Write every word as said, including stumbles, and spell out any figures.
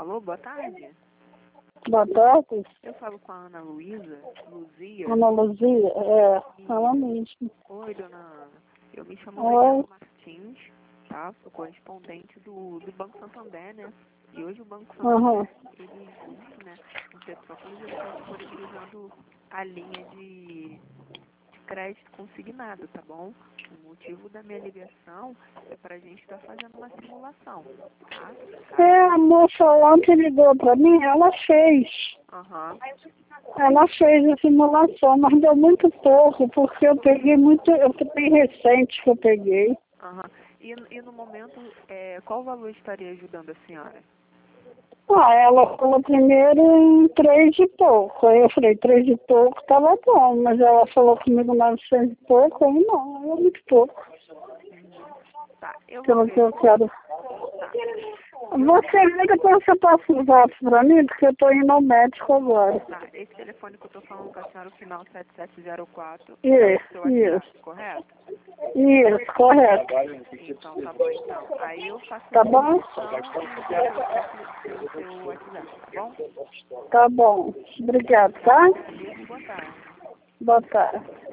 Alô, boa tarde. Boa tarde. Eu falo com a Ana Luísa, Luzia. Ana Luzia, é, ela mesmo. Oi, dona Ana. Eu me chamo Oi. Daniela Martins, tá? Sou correspondente do, do Banco Santander, né? E hoje o Banco Santander, Uhum. ele junto, né, com Petrópolis, ele está disponibilizando a linha de, de crédito consignado, tá bom? O motivo da minha ligação é para a gente estar fazendo uma simulação, tá? É, a moça ontem ligou pra mim, ela fez. Aham. Ela fez a simulação, mas deu muito pouco, porque eu peguei muito, eu peguei recente que eu peguei. Aham. E, e no momento, é, qual valor estaria ajudando a senhora? Ah, ela falou primeiro em três e pouco. Aí eu falei, três e pouco tava bom, mas ela falou comigo novecentos e pouco, aí não, é muito pouco. Uhum. Tá, eu vou Pelo ver. que eu quero. Tá. Você liga pra você passar os dados pra mim, porque eu tô indo ao médico agora. Tá, esse telefone que eu tô falando com a senhora, o final sete sete zero quatro, é o Isso, seu WhatsApp, isso, correto? isso, correto. Então tá bom então. Aí eu faço Tá a bom? simulação e envio pelo seu WhatsApp, tá bom? Tá bom. Obrigado, Tá, tá? agradeço, boa tarde. Boa tarde.